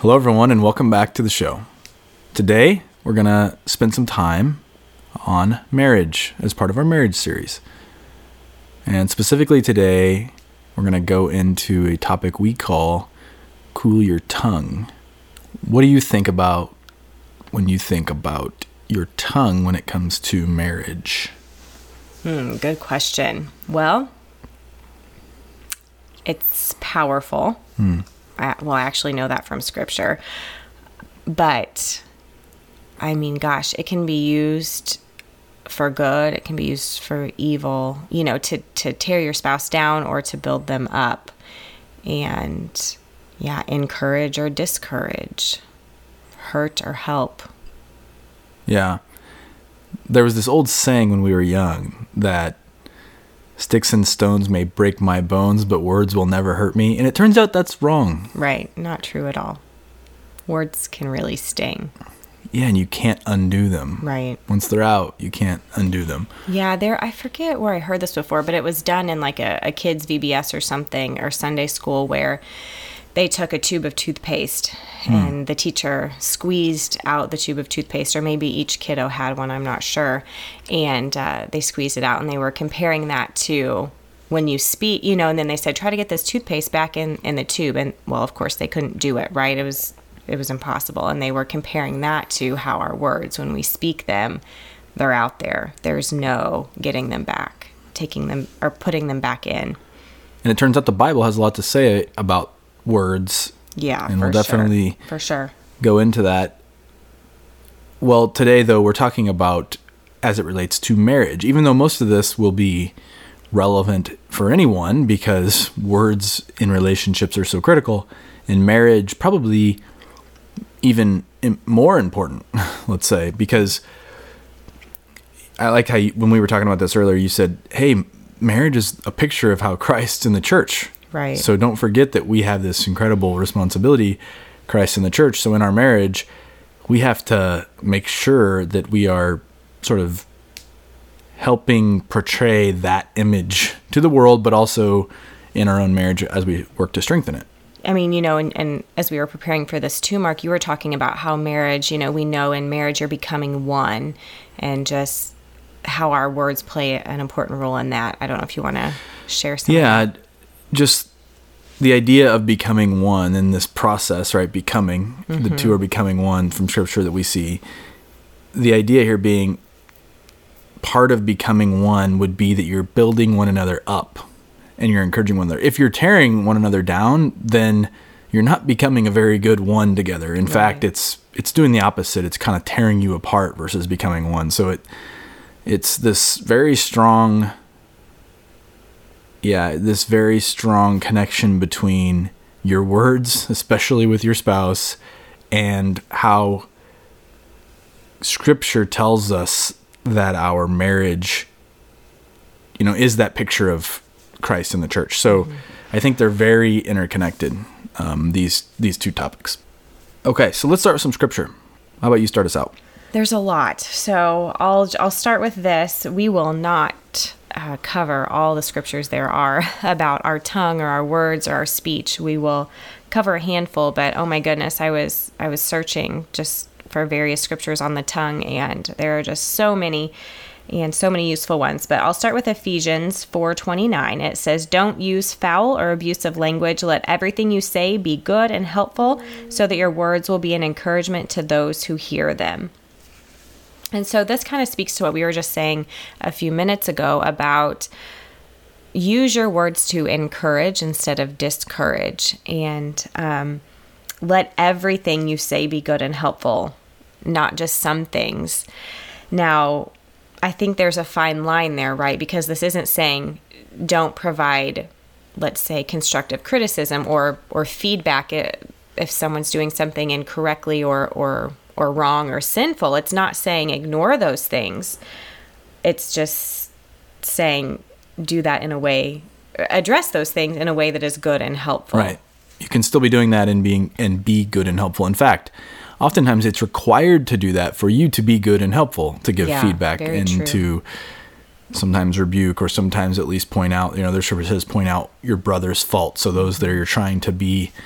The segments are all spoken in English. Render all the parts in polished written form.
Hello, everyone, and welcome back to the show. Today, we're going to spend some time on marriage as part of our marriage series. And specifically today, we're going to go into a topic we call cool your tongue. What do you think about when you think about your tongue when it comes to marriage? Good question. Well, it's powerful. I actually know that from scripture. But, I mean, gosh, it can be used for good. It can be used for evil, to tear your spouse down or to build them up. And, encourage or discourage, hurt or help. Yeah. There was this old saying when we were young that sticks and stones may break my bones, but words will never hurt me. And it turns out that's wrong. Right. Not true at all. Words can really sting. Yeah, and you can't undo them. Right. Once they're out, you can't undo them. Yeah, I forget where I heard this before, but it was done in like a kid's VBS or something, or Sunday school, where they took a tube of toothpaste and the teacher squeezed out the tube of toothpaste, or maybe each kiddo had one, I'm not sure. And they squeezed it out, and they were comparing that to when you speak, and then they said, try to get this toothpaste back in the tube. And well, of course they couldn't do it, right? It was impossible. And they were comparing that to how our words, when we speak them, they're out there. There's no getting them back, taking them or putting them back in. And it turns out the Bible has a lot to say about words. Yeah, and we'll definitely for sure go into that. Well, today though, we're talking about as it relates to marriage, even though most of this will be relevant for anyone because words in relationships are so critical. In marriage, probably even more important, let's say, because I like how when we were talking about this earlier, you said, hey, marriage is a picture of how Christ's in the church. Right. So don't forget that we have this incredible responsibility, Christ in the church. So in our marriage, we have to make sure that we are sort of helping portray that image to the world, but also in our own marriage as we work to strengthen it. I mean, and as we were preparing for this too, Mark, you were talking about how marriage, we know in marriage you're becoming one, and just how our words play an important role in that. I don't know if you want to share something. Yeah, just the idea of becoming one in this process, right? Becoming, the two are becoming one from scripture that we see. The idea here being part of becoming one would be that you're building one another up and you're encouraging one another. If you're tearing one another down, then you're not becoming a very good one together. In fact, it's doing the opposite. It's kind of tearing you apart versus becoming one. So it's this very strong connection between your words, especially with your spouse, and how scripture tells us that our marriage, is that picture of Christ in the church. So I think they're very interconnected, these two topics. Okay, so let's start with some scripture. How about you start us out? There's a lot. So I'll start with this. We will not cover all the scriptures there are about our tongue or our words or our speech. We will cover a handful, but oh my goodness, I was searching just for various scriptures on the tongue, and there are just so many and so many useful ones. But I'll start with Ephesians 4:29. It says, "Don't use foul or abusive language. Let everything you say be good and helpful, so that your words will be an encouragement to those who hear them." And so this kind of speaks to what we were just saying a few minutes ago about use your words to encourage instead of discourage. And let everything you say be good and helpful, not just some things. Now, I think there's a fine line there, right? Because this isn't saying don't provide, let's say, constructive criticism or feedback if someone's doing something incorrectly or wrong or sinful. It's not saying ignore those things. It's just saying do that in a way, address those things in a way that is good and helpful. Right. You can still be doing that and be good and helpful. In fact, oftentimes it's required to do that for you to be good and helpful, to give feedback and true. To sometimes rebuke or sometimes at least point out, their scripture says point out your brother's fault. So those that you're trying to be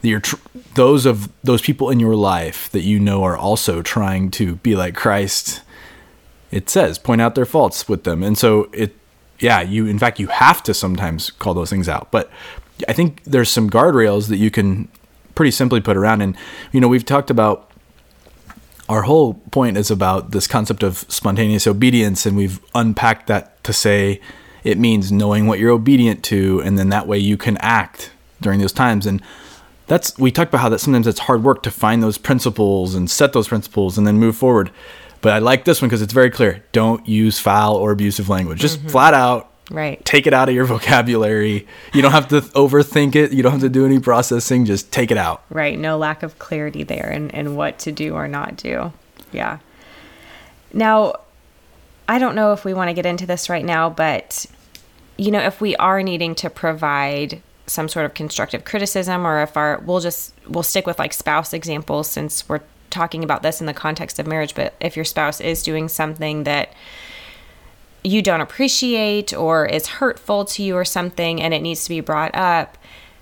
those people in your life that you know are also trying to be like Christ, it says point out their faults with them. And so in fact you have to sometimes call those things out. But I think there's some guardrails that you can pretty simply put around. And we've talked about, our whole point is about this concept of spontaneous obedience, and we've unpacked that to say it means knowing what you're obedient to, and then that way you can act during those times. And we talked about how that sometimes it's hard work to find those principles and set those principles and then move forward. But I like this one because it's very clear. Don't use foul or abusive language. Just flat out. Right. Take it out of your vocabulary. You don't have to overthink it. You don't have to do any processing. Just take it out. Right. No lack of clarity there and what to do or not do. Yeah. Now, I don't know if we want to get into this right now, but, if we are needing to provide some sort of constructive criticism, or if we'll stick with like spouse examples since we're talking about this in the context of marriage, but if your spouse is doing something that you don't appreciate or is hurtful to you or something, and it needs to be brought up,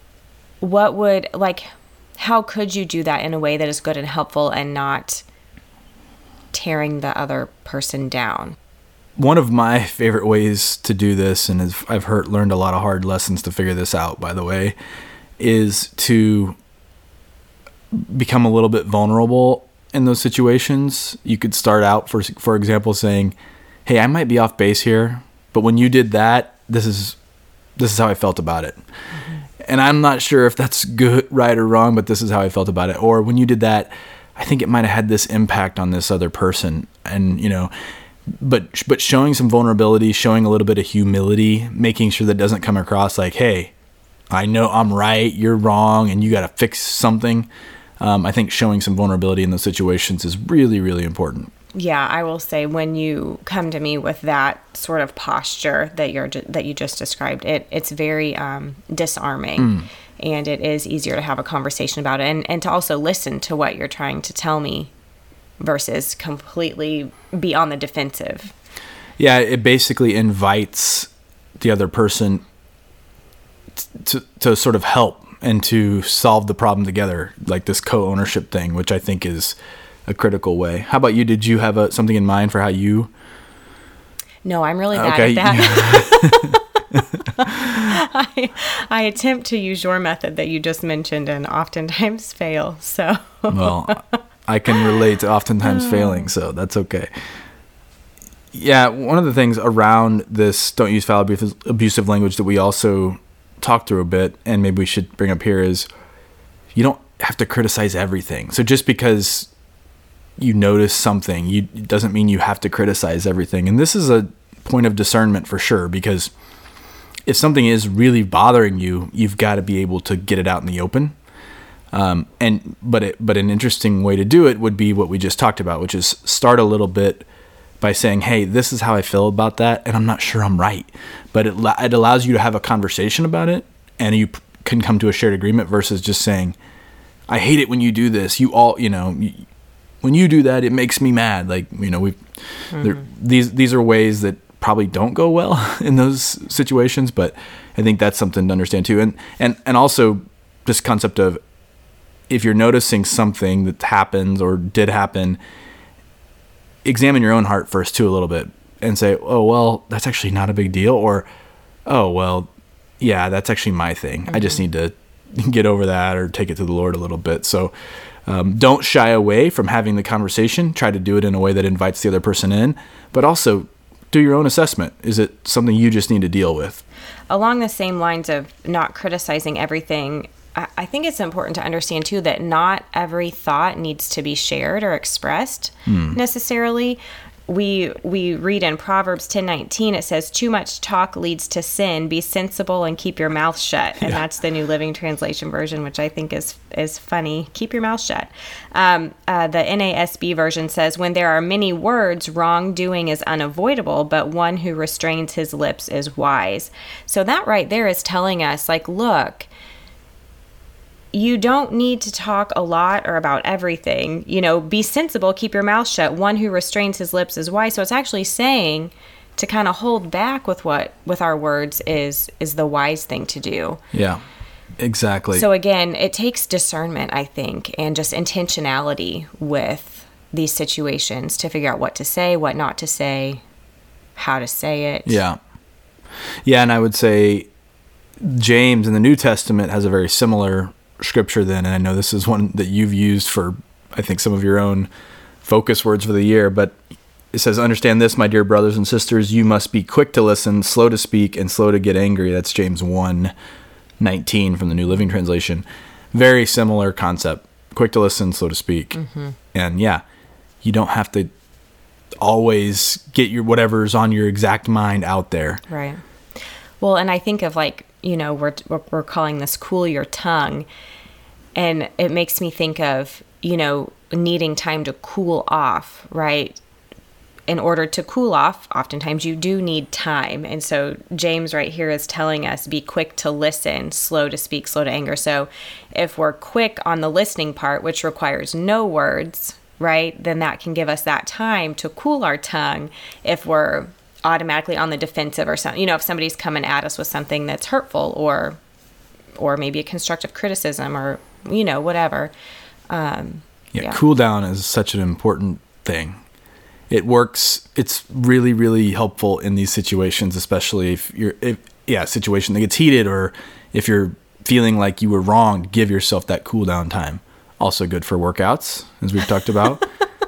how could you do that in a way that is good and helpful and not tearing the other person down? One of my favorite ways to do this, and I've learned a lot of hard lessons to figure this out, by the way, is to become a little bit vulnerable in those situations. You could start out, for example, saying, hey, I might be off base here, but when you did that, this is how I felt about it. Mm-hmm. And I'm not sure if that's good, right, or wrong, but this is how I felt about it. Or when you did that, I think it might have had this impact on this other person. And, but showing some vulnerability, showing a little bit of humility, making sure that doesn't come across like, hey, I know I'm right, you're wrong, and you got to fix something. I think showing some vulnerability in those situations is really, really important. Yeah, I will say when you come to me with that sort of posture that you just described, it's very disarming, and it is easier to have a conversation about it and to also listen to what you're trying to tell me versus completely be on the defensive. Yeah, it basically invites the other person to sort of help and to solve the problem together, like this co-ownership thing, which I think is a critical way. How about you? Did you have something in mind for how you? No, I'm really bad at that. I attempt to use your method that you just mentioned and oftentimes fail. So well, I can relate to oftentimes failing, so that's okay. Yeah, one of the things around this don't use foul abusive language that we also talked through a bit, and maybe we should bring up here, is you don't have to criticize everything. So just because you notice something, it doesn't mean you have to criticize everything. And this is a point of discernment for sure, because if something is really bothering you, you've got to be able to get it out in the open. But an interesting way to do it would be what we just talked about, which is start a little bit by saying, hey, this is how I feel about that, and I'm not sure I'm right. But it allows you to have a conversation about it, and you can come to a shared agreement versus just saying, I hate it when you do this. When you do that, it makes me mad. These are ways that probably don't go well in those situations, but I think that's something to understand too. And also this concept of, if you're noticing something that happens or did happen, examine your own heart first too a little bit and say, oh, well, that's actually not a big deal. Or, oh, well, yeah, that's actually my thing. Mm-hmm. I just need to get over that or take it to the Lord a little bit. So don't shy away from having the conversation. Try to do it in a way that invites the other person in, but also do your own assessment. Is it something you just need to deal with? Along the same lines of not criticizing everything, I think it's important to understand too that not every thought needs to be shared or expressed necessarily. We read in Proverbs 10:19, it says, too much talk leads to sin. Be sensible and keep your mouth shut. And that's the New Living Translation version, which I think is funny. Keep your mouth shut. The NASB version says, when there are many words, wrongdoing is unavoidable, but one who restrains his lips is wise. So that right there is telling us, look, you don't need to talk a lot or about everything. Be sensible, keep your mouth shut. One who restrains his lips is wise. So it's actually saying to kind of hold back with our words is the wise thing to do. Yeah. Exactly. So again, it takes discernment, I think, and just intentionality with these situations to figure out what to say, what not to say, how to say it. Yeah. Yeah, and I would say James in the New Testament has a very similar scripture then, and I know this is one that you've used for, I think, some of your own focus words for the year, but it says, understand this, my dear brothers and sisters, you must be quick to listen, slow to speak, and slow to get angry. That's James 1:19 from the New Living Translation. Very similar concept. Quick to listen, slow to speak. Mm-hmm. And yeah, you don't have to always get your whatever's on your exact mind out there. Right. Well, and I think of like, you know, we're calling this cool your tongue, and it makes me think of, you know, needing time to cool off, right? In order to cool off, oftentimes you do need time. And so James right here is telling us, be quick to listen, slow to speak, slow to anger. So if we're quick on the listening part, which requires no words, right, then that can give us that time to cool our tongue if we're automatically on the defensive or something. You know, if somebody's coming at us with something that's hurtful or maybe a constructive criticism or, you know, whatever. Cool down is such an important thing. It works. It's really, really helpful in these situations, especially if a situation that gets heated, or if you're feeling like you were wrong, give yourself that cool down time. Also good for workouts, as we've talked about.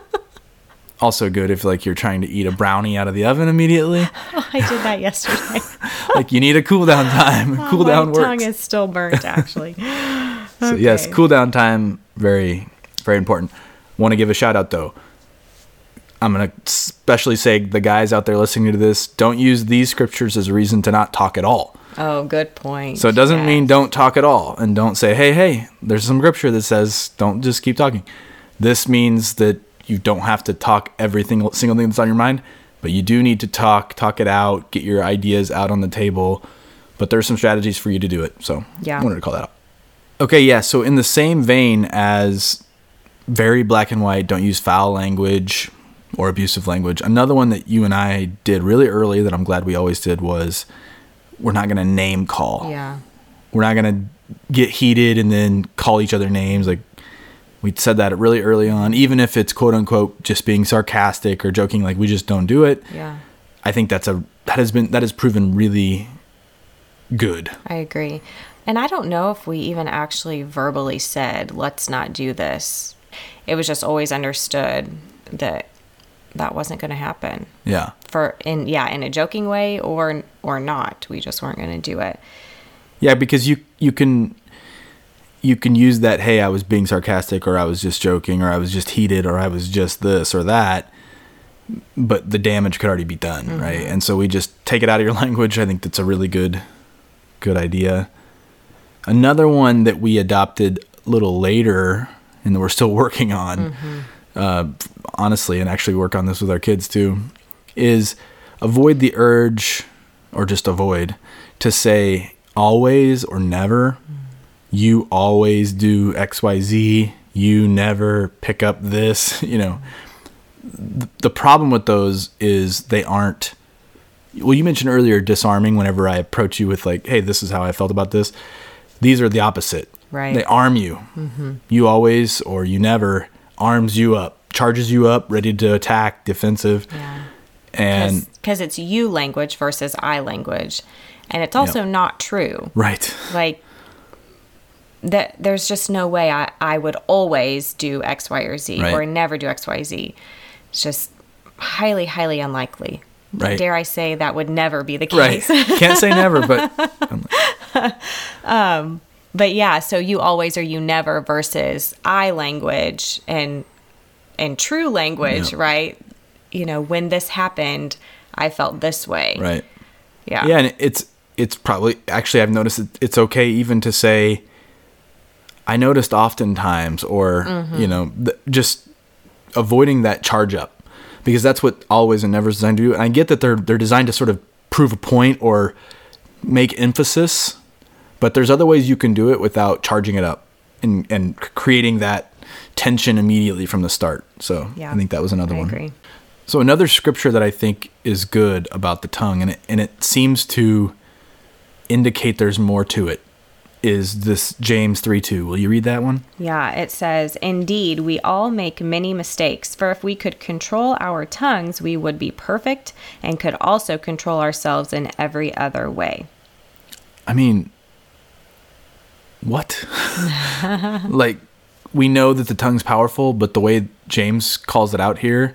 Also good if like you're trying to eat a brownie out of the oven immediately. Oh, I did that yesterday. Like you need a cool down time. Cool down works. My tongue is still burnt, actually. So yes, cool down time, very, very important. Want to give a shout out though. I'm going to especially say the guys out there listening to this, don't use these scriptures as a reason to not talk at all. Oh, good point. So it doesn't mean don't talk at all, and don't say, hey, there's some scripture that says don't just keep talking. This means that you don't have to talk every single thing that's on your mind, but you do need to talk it out, get your ideas out on the table. But there's some strategies for you to do it. So I wanted to call that out. Okay, yeah. So in the same vein as very black and white, don't use foul language or abusive language. Another one that you and I did really early that I'm glad we always did was we're not going to name call. Yeah. We're not going to get heated and then call each other names. Like we said that really early on, even if it's quote unquote just being sarcastic or joking, like we just don't do it. Yeah. I think that has proven really good. I agree. And I don't know if we even actually verbally said, let's not do this. It was just always understood that wasn't going to happen. Yeah. In a joking way or not. We just weren't going to do it. Yeah, because you can use that, hey, I was being sarcastic, or I was just joking, or I was just heated, or I was just this or that, but the damage could already be done, mm-hmm. right? And so we just take it out of your language. I think that's a really good idea. Another one that we adopted a little later and that we're still working on, honestly, and actually work on this with our kids too, is avoid the urge, or just avoid, to say always or never. You always do XYZ. You never pick up this. You know, the problem with those is they aren't, well, you mentioned earlier disarming whenever I approach you with like, hey, this is how I felt about this. These are the opposite. Right. They arm you. Mm-hmm. You always or you never arms you up, charges you up, ready to attack, defensive. Yeah. And because it's you language versus I language. And it's also not true. Right. Like that there's just no way I would always do X, Y, or Z, or never do X, Y, Z. It's just highly, highly unlikely. Right. Dare I say that would never be the case. Right. Can't say never, but but yeah, so you always or you never versus I language and true language, right? You know, when this happened, I felt this way. Right. Yeah. Yeah, and it's probably, actually I've noticed it's okay even to say I noticed oftentimes, or you know, just avoiding that charge up, because that's what always and never is designed to do. And I get that they're designed to sort of prove a point or make emphasis, but there's other ways you can do it without charging it up and creating that tension immediately from the start. So I think that was another one. I agree. So another scripture that I think is good about the tongue, and it seems to indicate there's more to it, is this James 3:2. Will you read that one? Yeah, it says, "Indeed, we all make many mistakes, for if we could control our tongues, we would be perfect and could also control ourselves in every other way." I mean, what? Like, we know that the tongue's powerful, but the way James calls it out here,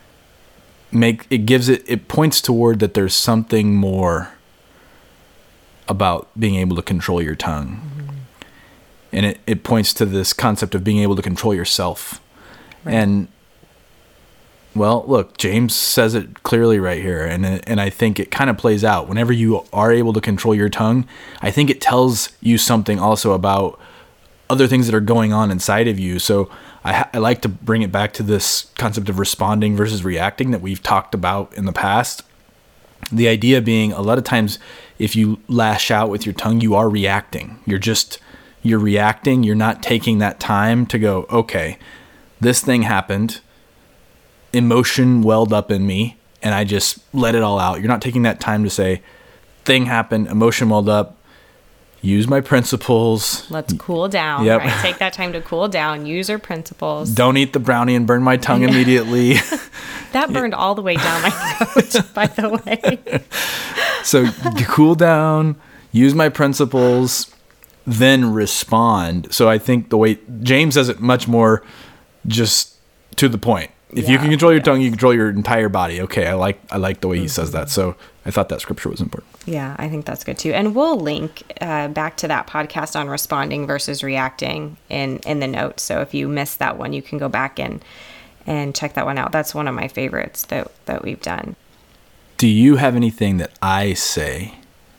it points toward that there's something more about being able to control your tongue. Mm-hmm. And it points to this concept of being able to control yourself. Right. And, well, look, James says it clearly right here. And I think it kind of plays out. Whenever you are able to control your tongue, I think it tells you something also about other things that are going on inside of you. So I like to bring it back to this concept of responding versus reacting that we've talked about in the past. The idea being, a lot of times if you lash out with your tongue, you are reacting. You're reacting. You're not taking that time to go, okay, this thing happened. Emotion welled up in me and I just let it all out. You're not taking that time to say, thing happened, emotion welled up. Use my principles. Let's cool down. Yep. Right? Take that time to cool down. Use your principles. Don't eat the brownie and burn my tongue immediately. That burned all the way down my throat, by the way. So you cool down, use my principles, then respond. So I think the way James says it much more just to the point. If you can control your tongue, you control your entire body. Okay, I like the way he says that. So I thought that scripture was important. Yeah, I think that's good too. And we'll link back to that podcast on responding versus reacting in the notes. So if you missed that one, you can go back and check that one out. That's one of my favorites that we've done. Do you have anything that I say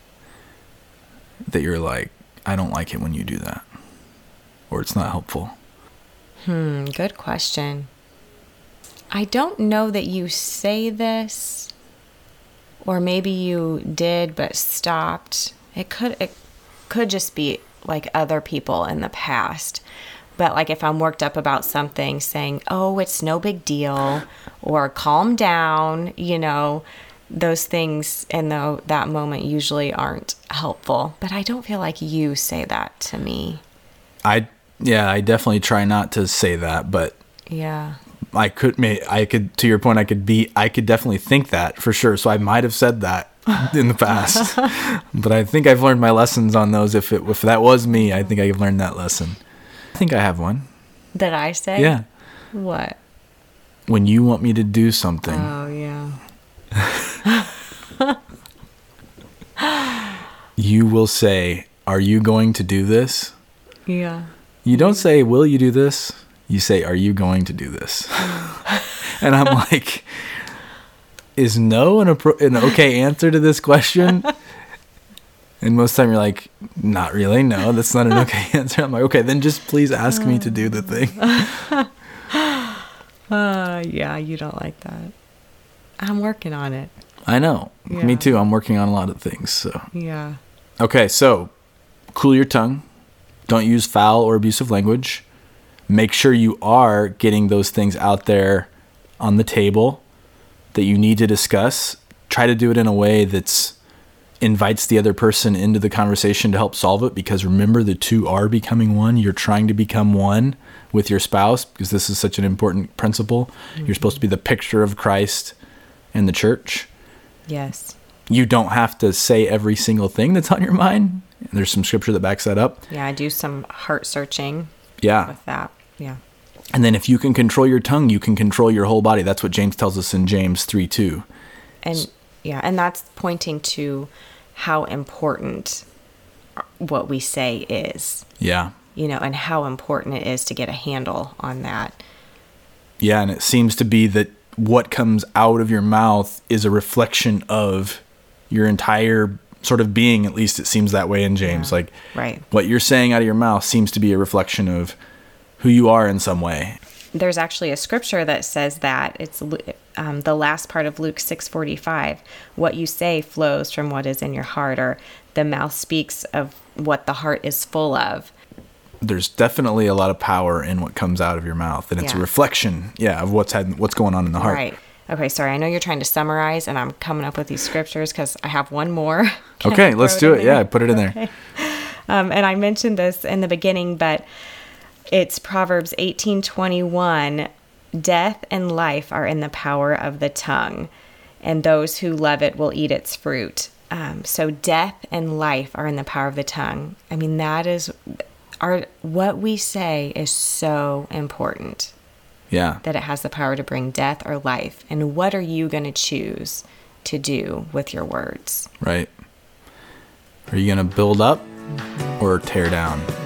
that you're like, I don't like it when you do that, or it's not helpful? Good question. I don't know that you say this, or maybe you did but stopped. It could just be like other people in the past. But like if I'm worked up about something, saying, "Oh, it's no big deal," or "calm down," those things in that moment usually aren't helpful. But I don't feel like you say that to me. I definitely try not to say that, but yeah. I could, to your point, I could definitely think that for sure. So I might have said that in the past, but I think I've learned my lessons on those. If that was me, I think I've learned that lesson. I think I have one. Did I say? Yeah. What? When you want me to do something. Oh, yeah. You will say, "Are you going to do this?" Yeah. You don't say, "Will you do this?" You say, "Are you going to do this?" And I'm like, is no an okay answer to this question? And most of the time you're like, not really. No, that's not an okay answer. I'm like, okay, then just please ask me to do the thing. Yeah, you don't like that. I'm working on it. I know. Yeah. Me too. I'm working on a lot of things. So yeah. Okay, so cool your tongue. Don't use foul or abusive language. Make sure you are getting those things out there on the table that you need to discuss. Try to do it in a way that invites the other person into the conversation to help solve it, because remember, the two are becoming one. You're trying to become one with your spouse, because this is such an important principle. Mm-hmm. You're supposed to be the picture of Christ and the church. Yes. You don't have to say every single thing that's on your mind. There's some scripture that backs that up. Yeah, I do some heart searching. Yeah. With that. Yeah. And then if you can control your tongue, you can control your whole body. That's what James tells us in James 3:2. And that's pointing to how important what we say is. Yeah. And how important it is to get a handle on that. Yeah, and it seems to be that what comes out of your mouth is a reflection of your entire sort of being. At least it seems that way in James. Yeah. Like, right. What you're saying out of your mouth seems to be a reflection of who you are in some way. There's actually a scripture that says that. It's the last part of Luke 6:45. What you say flows from what is in your heart, or the mouth speaks of what the heart is full of. There's definitely a lot of power in what comes out of your mouth, and it's a reflection, of what's going on in the heart. Right. Okay, sorry. I know you're trying to summarize, and I'm coming up with these scriptures because I have one more. Okay, let's do it. Yeah, put it in there. And I mentioned this in the beginning, but it's Proverbs 18:21. Death and life are in the power of the tongue, and those who love it will eat its fruit. So death and life are in the power of the tongue. I mean, that is what we say is so important. Yeah. That it has the power to bring death or life. And what are you going to choose to do with your words? Right. Are you going to build up or tear down?